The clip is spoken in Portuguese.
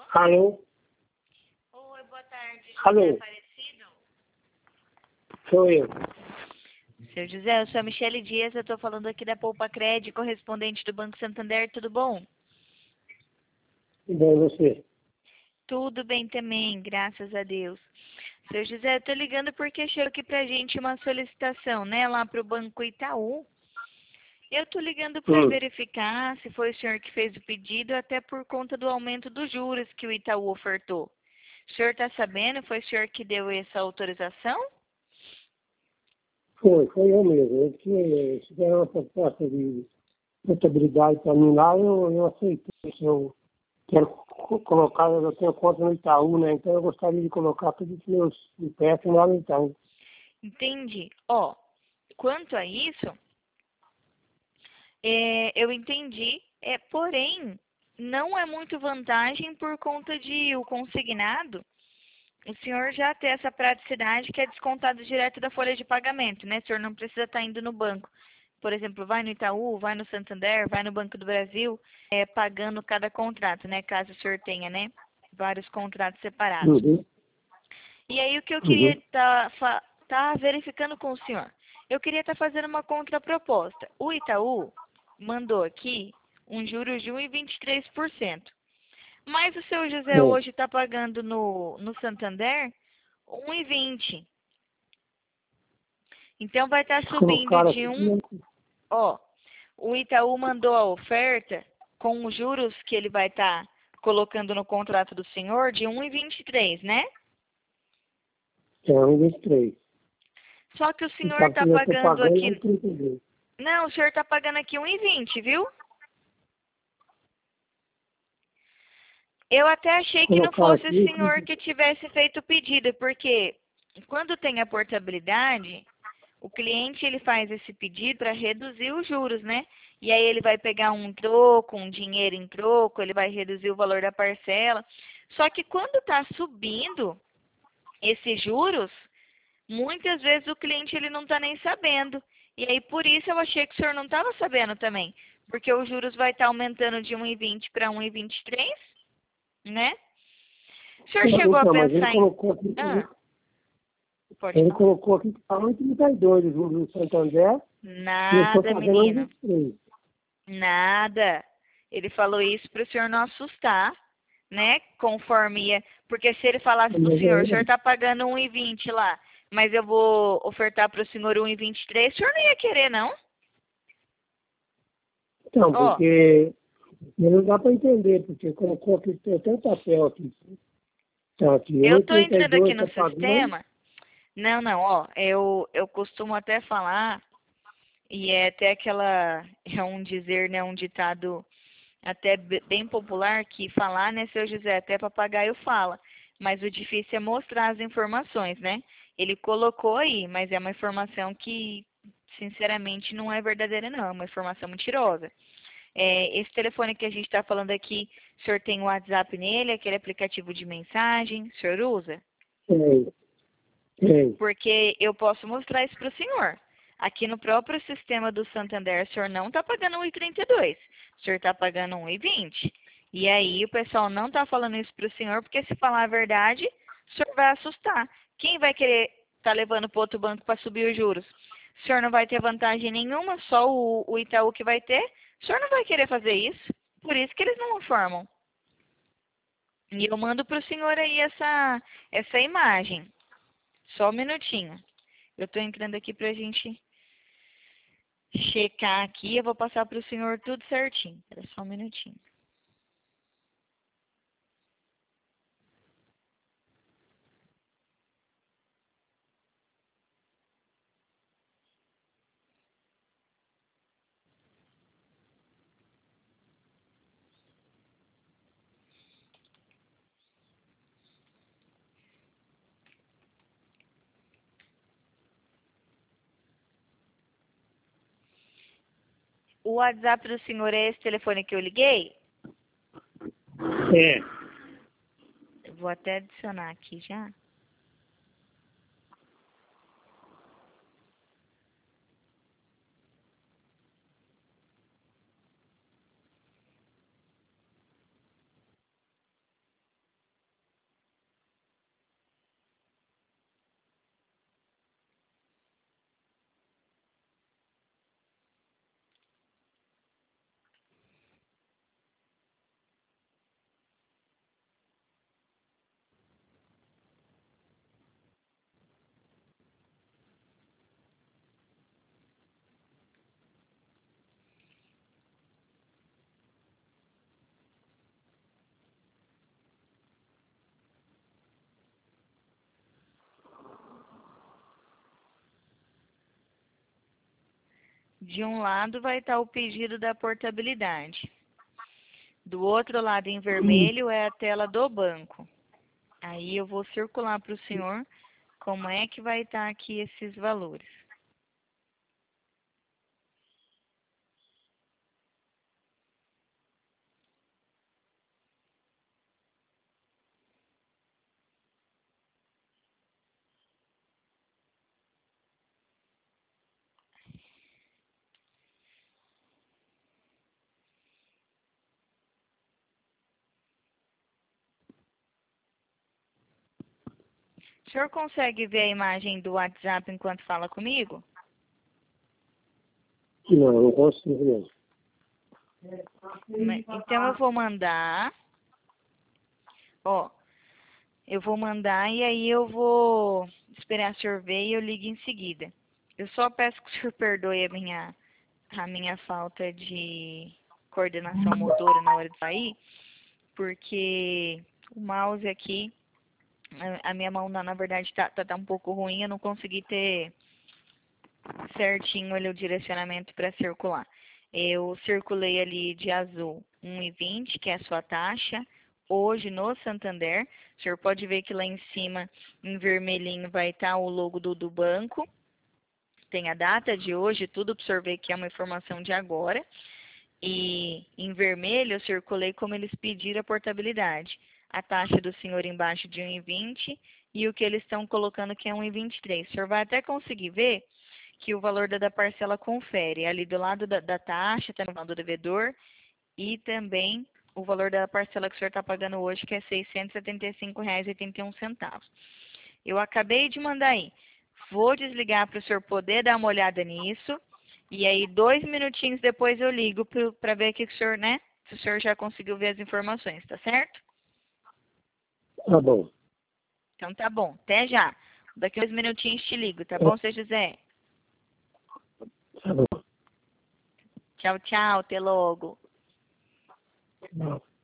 Alô? Oi, boa tarde, Alô? José Aparecido. Sou eu. Seu José, eu sou a Michele Dias, eu estou falando aqui da Poupa Cred, correspondente do Banco Santander, tudo bom? Tudo bem, você? Tudo bem também, graças a Deus. Seu José, eu estou ligando porque chegou aqui pra gente uma solicitação, né, lá pro Banco Itaú. Eu estou ligando para Hum. verificar se foi o senhor que fez o pedido, até por conta do aumento dos juros que o Itaú ofertou. O senhor está sabendo? Foi o senhor que deu essa autorização? Foi eu mesmo. Se der uma proposta de portabilidade para mim lá, eu aceitei. Se eu quero colocar, eu tenho conta no Itaú, né? Então eu gostaria de colocar todos os meus empréstimos lá no Itaú. Entendi. Ó, quanto a isso, eu entendi, porém, não é muito vantagem por conta de o consignado, o senhor já ter essa praticidade que é descontado direto da folha de pagamento, né? O senhor não precisa estar indo no banco. Por exemplo, vai no Itaú, vai no Santander, vai no Banco do Brasil, pagando cada contrato, né? Caso o senhor tenha, né? Vários contratos separados. Uhum. E aí o que eu queria Uhum. tá verificando com o senhor? Eu queria estar fazendo uma contraproposta. O Itaú mandou aqui um juros de 1,23%. Mas o seu José É. hoje está pagando no Santander 1,20. Então vai estar subindo Colocaram de aqui, um, ó, o Itaú mandou a oferta com os juros que ele vai estar colocando no contrato do senhor de 1,23, né? é 1,23. Só que o E senhor está eu estou pagando pagando aqui. 1,32. Não, o senhor está pagando aqui 1,20, viu? Eu até achei que não Colocaram fosse aqui o senhor 1,32. que tivesse feito o pedido, porque quando tem a portabilidade, o cliente ele faz esse pedido para reduzir os juros, né? E aí ele vai pegar um troco, um dinheiro em troco, ele vai reduzir o valor da parcela. Só que quando está subindo esses juros, muitas vezes o cliente ele não está nem sabendo. E aí por isso eu achei que o senhor não estava sabendo também, porque os juros vai estar aumentando de 1,20 para 1,23, né? O senhor chegou a Então, mas pensar em... Ah, pode ele falar. colocou aqui que está 1,32 o juros no Santander e eu estou Nada, pagando menino. 1,23. Nada. Ele falou isso para o senhor não assustar, né? Conforme ia. Porque se ele falasse para o senhor está pagando 1,20 lá, mas eu vou ofertar para o senhor 1,23, o senhor não ia querer, não? Então, Ó, porque não dá para entender, porque colocou aqui, tem até um papel aqui. Então, aqui, eu tô entrando aqui 1,32 no está pagando. sistema. Não, não, ó, eu costumo até falar, e é até aquela, é um dizer, né, um ditado até bem popular que falar, né, seu José, até papagaio fala. Mas o difícil é mostrar as informações, né? Ele colocou aí, mas é uma informação que, sinceramente, não é verdadeira, não. É uma informação mentirosa. Esse telefone que a gente está falando aqui, o senhor tem o WhatsApp nele, aquele aplicativo de mensagem, o senhor usa? Tem, tem. Porque eu posso mostrar isso para o senhor. Aqui no próprio sistema do Santander, o senhor não está pagando 1,32. O senhor está pagando 1,20. E aí o pessoal não está falando isso para o senhor, porque se falar a verdade, o senhor vai assustar. Quem vai querer estar levando para outro banco para subir os juros? O senhor não vai ter vantagem nenhuma, só o Itaú que vai ter. O senhor não vai querer fazer isso. Por isso que eles não informam. E eu mando para o senhor aí essa imagem. Só um minutinho. Eu estou entrando aqui para a gente checar aqui. Eu vou passar para o senhor tudo certinho. Espera só um minutinho. O WhatsApp do senhor é esse telefone que eu liguei? É. Eu vou até adicionar aqui já. De um lado vai estar o pedido da portabilidade. Do outro lado, em vermelho, é a tela do banco. Aí eu vou circular para o senhor como é que vai estar aqui esses valores. O senhor consegue ver a imagem do WhatsApp enquanto fala comigo? Não consigo mesmo. Então eu vou mandar. Ó, eu vou mandar e aí eu vou esperar o senhor ver e eu ligo em seguida. Eu só peço que o senhor perdoe a minha falta de coordenação motora na hora de sair, porque o mouse aqui, a minha mão na verdade tá um pouco ruim, eu não consegui ter certinho ali o direcionamento para circular. Eu circulei ali de azul 1,20, que é a sua taxa, hoje no Santander. O senhor pode ver que lá em cima, em vermelhinho, vai estar o logo do banco. Tem a data de hoje, tudo para o senhor ver que é uma informação de agora. E em vermelho eu circulei como eles pediram a portabilidade. A taxa do senhor embaixo de 1,20 e o que eles estão colocando que é 1,23. O senhor vai até conseguir ver que o valor da parcela confere. Ali do lado da taxa, está no lado do devedor, e também o valor da parcela que o senhor está pagando hoje, que é R$ 675,81. Eu acabei de mandar aí. Vou desligar para o senhor poder dar uma olhada nisso. E aí, 2 minutinhos depois eu ligo para ver que o senhor, né? Se o senhor já conseguiu ver as informações, tá certo? Tá bom. Então tá bom. Até já. Daqui a 2 minutinhos te ligo, tá bom, seu José? Tá bom. Tchau, tchau. Até logo. Não.